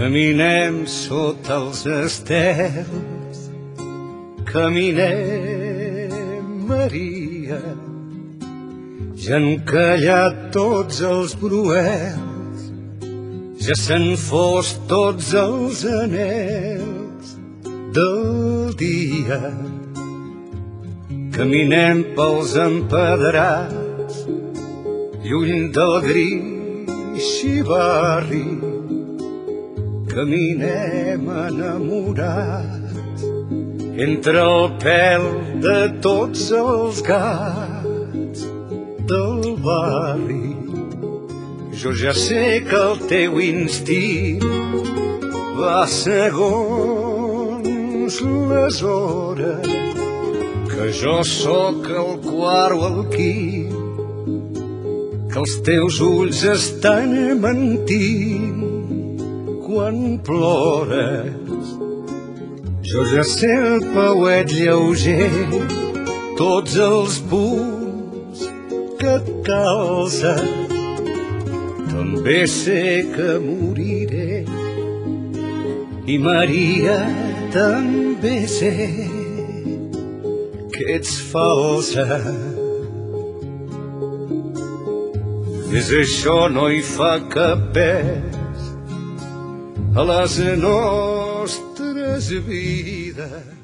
Caminem sota els estels, caminem, Maria, ja han callat tots els bruels, ja s'han fos tots els anhels del dia. Caminem pels empedrats, lluny del gris xivarri. Caminem enamorats entre el pèl de tots els gats del barri. Jo ja sé que el teu instint va segons les hores, que jo sóc el quart o el quint, que els teus ulls estan mentint quan plores. Jo ja sé el pauet lleuger, tots els punts que et calça. També sé que moriré i Maria també sé que ets falsa. Més això no hi fa cap pes a les nostres vides.